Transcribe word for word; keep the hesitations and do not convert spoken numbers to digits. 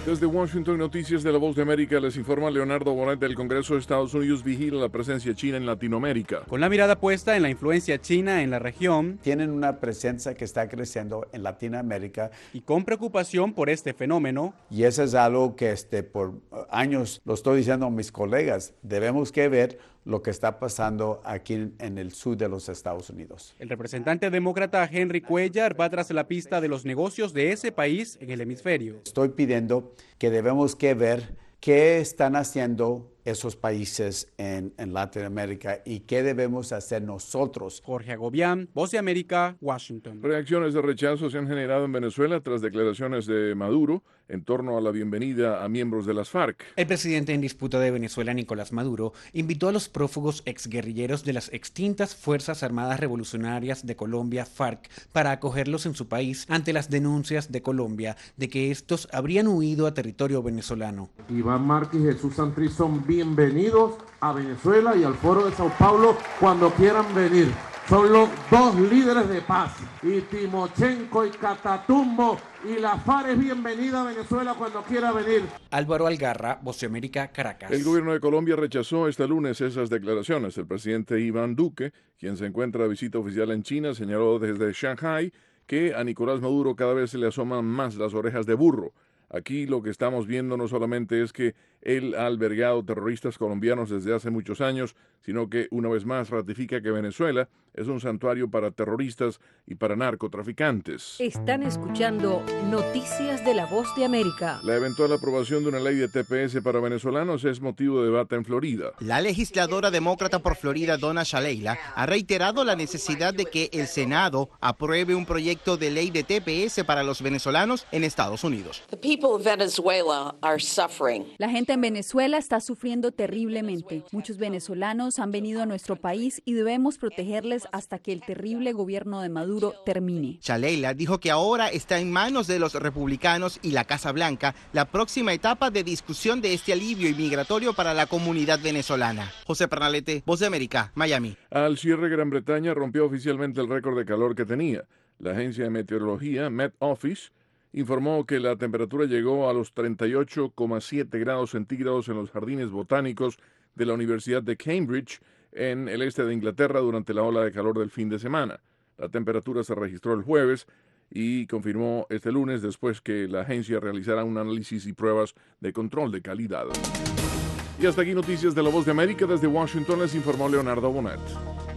Desde Washington, Noticias de la Voz de América, les informa Leonardo Bonet. Del Congreso de Estados Unidos vigila la presencia china en Latinoamérica. Con la mirada puesta en la influencia china en la región, tienen una presencia que está creciendo en Latinoamérica. Y con preocupación por este fenómeno. Y eso es algo que este, por años lo estoy diciendo a mis colegas, debemos que ver lo que está pasando aquí en, en el sur de los Estados Unidos. El representante demócrata Henry Cuellar va tras la pista de los negocios de ese país en el hemisferio. Estoy pidiendo que debemos que ver qué están haciendo esos países en, en Latinoamérica y qué debemos hacer nosotros. Jorge Agobián, Voz de América, Washington. Reacciones de rechazo se han generado en Venezuela tras declaraciones de Maduro en torno a la bienvenida a miembros de las FARC. El presidente en disputa de Venezuela, Nicolás Maduro, invitó a los prófugos exguerrilleros de las extintas Fuerzas Armadas Revolucionarias de Colombia, FARC, para acogerlos en su país ante las denuncias de Colombia de que estos habrían huido a territorio venezolano. Iván Márquez y Jesús Santrich son bienvenidos a Venezuela y al Foro de Sao Paulo cuando quieran venir. Son los dos líderes de paz, y Timochenko y Catatumbo, y la FARC es bienvenida a Venezuela cuando quiera venir. Álvaro Algarra, Voz de América, Caracas. El gobierno de Colombia rechazó este lunes esas declaraciones. El presidente Iván Duque, quien se encuentra de visita oficial en China, señaló desde Shanghái que a Nicolás Maduro cada vez se le asoman más las orejas de burro. Aquí lo que estamos viendo no solamente es que él ha albergado terroristas colombianos desde hace muchos años, sino que una vez más ratifica que Venezuela es un santuario para terroristas y para narcotraficantes. Están escuchando Noticias de la Voz de América. La eventual aprobación de una ley de T P S para venezolanos es motivo de debate en Florida. La legisladora demócrata por Florida, Donna Shalala, ha reiterado la necesidad de que el Senado apruebe un proyecto de ley de T P S para los venezolanos en Estados Unidos. The people of Venezuela are suffering. La gente en Venezuela está sufriendo terriblemente. Muchos venezolanos han venido a nuestro país y debemos protegerles hasta que el terrible gobierno de Maduro termine. Shalala dijo que ahora está en manos de los republicanos y la Casa Blanca la próxima etapa de discusión de este alivio inmigratorio para la comunidad venezolana. José Pernalete, Voz de América, Miami. Al cierre, Gran Bretaña rompió oficialmente el récord de calor que tenía. La agencia de meteorología Met Office informó que la temperatura llegó a los treinta y ocho coma siete grados centígrados en los jardines botánicos de la Universidad de Cambridge, en el este de Inglaterra, durante la ola de calor del fin de semana. La temperatura se registró el jueves y confirmó este lunes después que la agencia realizara un análisis y pruebas de control de calidad. Y hasta aquí Noticias de la Voz de América. Desde Washington les informó Leonardo Bonet.